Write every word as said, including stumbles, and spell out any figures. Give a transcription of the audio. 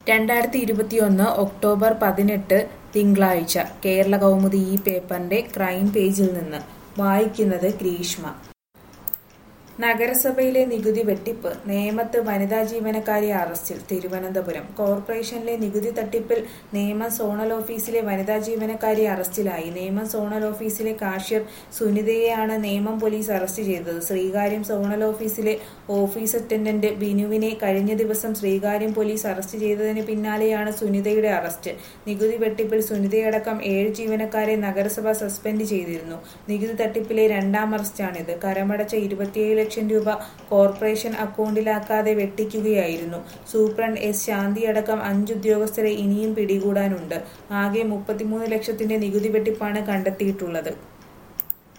രണ്ടായിരത്തി ഇരുപത്തിയൊന്ന് ഒക്ടോബർ പതിനെട്ട് തിങ്കളാഴ്ച കേരള കൗമുദി ഈ പേപ്പറിന്റെ ക്രൈം പേജിൽ നിന്ന് വായിക്കുന്നത് ഗ്രീഷ്മ. നഗരസഭയിലെ നികുതി വെട്ടിപ്പ്, നേമത്ത് വനിതാ ജീവനക്കാരി അറസ്റ്റിൽ. തിരുവനന്തപുരം കോർപ്പറേഷനിലെ നികുതി തട്ടിപ്പിൽ നേമം സോണൽ ഓഫീസിലെ വനിതാ ജീവനക്കാരി അറസ്റ്റിലായി. നേമം സോണൽ ഓഫീസിലെ കാഷ്യർ സുനിതയെയാണ് നേമം പോലീസ് അറസ്റ്റ് ചെയ്തത്. ശ്രീകാര്യം സോണൽ ഓഫീസിലെ ഓഫീസ് അറ്റൻഡന്റ് ബിനുവിനെ കഴിഞ്ഞ ദിവസം ശ്രീകാര്യം പോലീസ് അറസ്റ്റ് ചെയ്തതിന് പിന്നാലെയാണ് സുനിതയുടെ അറസ്റ്റ്. നികുതി വെട്ടിപ്പിൽ സുനിതയടക്കം ഏഴ് ജീവനക്കാരെ നഗരസഭ സസ്പെൻഡ് ചെയ്തിരുന്നു. നികുതി തട്ടിപ്പിലെ രണ്ടാം അറസ്റ്റാണിത്. കരമടച്ച ഇരുപത്തിയേഴ് ലക്ഷം രൂപ കോർപ്പറേഷൻ അക്കൗണ്ടിലാക്കാതെ വെട്ടിക്കുകയായിരുന്നു. സൂപ്രണ്ട് എസ് ശാന്തിയടക്കം അഞ്ച് ഉദ്യോഗസ്ഥരെ ഇനിയും പിടികൂടാനുണ്ട്. ആകെ മുപ്പത്തിമൂന്ന് ലക്ഷത്തിന്റെ നികുതി വെട്ടിപ്പാണ് കണ്ടെത്തിയിട്ടുള്ളത്.